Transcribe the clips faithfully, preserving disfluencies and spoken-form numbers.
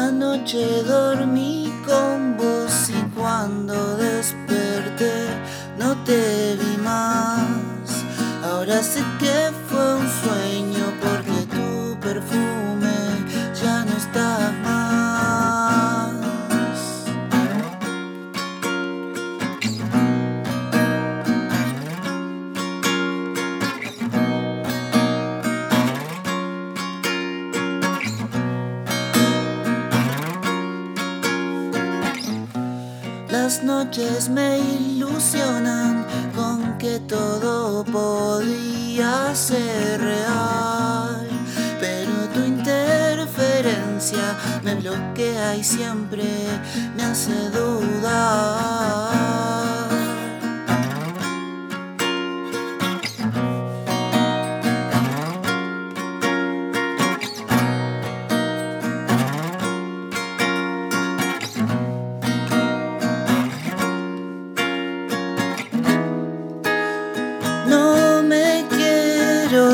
Anoche dormí con vos y cuando desperté no te vi más. Ahora sé que fue un sueño porque tu perfume ya no está más. Las noches me ilusionan con que todo podía ser real, pero tu interferencia me bloquea y siempre me hace dudar. No me quiero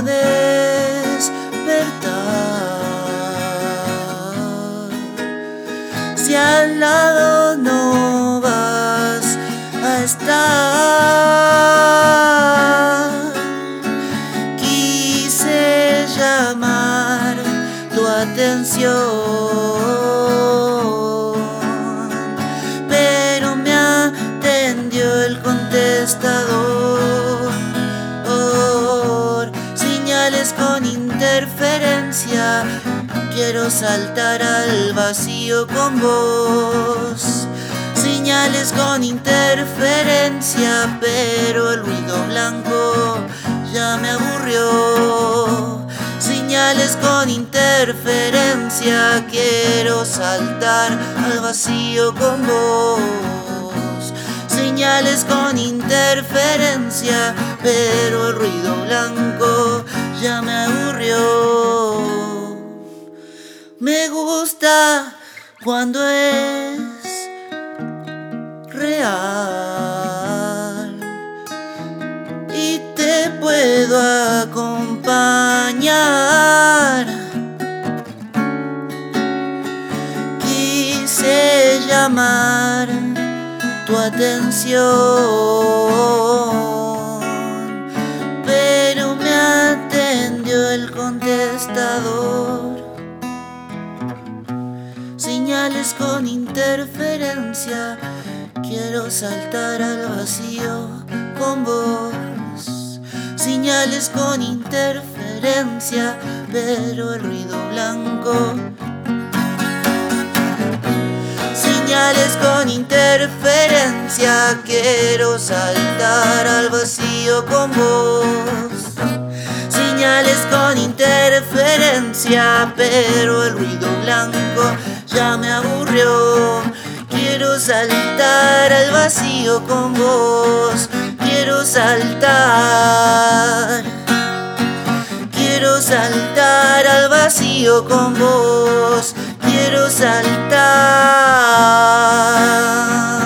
despertar si al lado no vas a estar. Quise llamar tu atención, pero me atendió el contestador. Señales con interferencia, quiero saltar al vacío con vos. Señales con interferencia, pero el ruido blanco ya me aburrió. Señales con interferencia, quiero saltar al vacío con vos. Señales con interferencia, pero el ruido blanco ya me aburrió. Me gusta cuando es real y te puedo acompañar. Quise llamar tu atención, pero me atendió el contestador. Señales con interferencia, quiero saltar al vacío con vos. Señales con interferencia, pero el ruido blanco. Señales con interferencia, quiero saltar al vacío con vos. Señales con interferencia, pero el ruido blanco ya me aburrió. Quiero saltar al vacío con vos. Quiero saltar. Quiero saltar al vacío con vos. Quiero saltar.